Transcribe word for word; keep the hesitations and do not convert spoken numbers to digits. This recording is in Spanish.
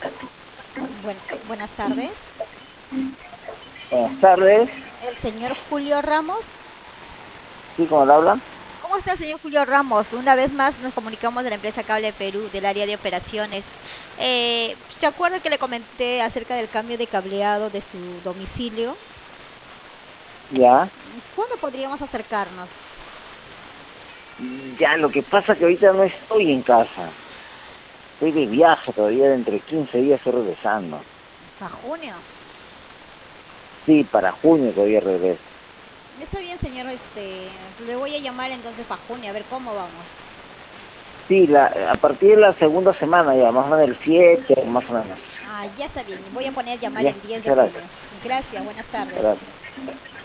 Buen- buenas tardes. Buenas tardes. El señor Julio Ramos. ¿Sí, cómo le hablan? ¿Cómo está, señor Julio Ramos? Una vez más nos comunicamos de la empresa Cable Perú, del área de operaciones. Eh, ¿se acuerda que le comenté acerca del cambio de cableado de su domicilio? Ya. ¿Cuándo podríamos acercarnos? Ya, lo que pasa es que ahorita no estoy en casa. Estoy de viaje todavía, dentro de quince días estoy regresando. ¿Para junio? Sí, para junio todavía regreso. Está bien, señor. Este, le voy a llamar entonces para junio, a ver cómo vamos. Sí, la, a partir de la segunda semana ya, más o menos el siete, más o menos. Ah, ya está bien. Voy a poner llamar Ya, el diez de muchas gracias. junio. Gracias, buenas tardes. Gracias.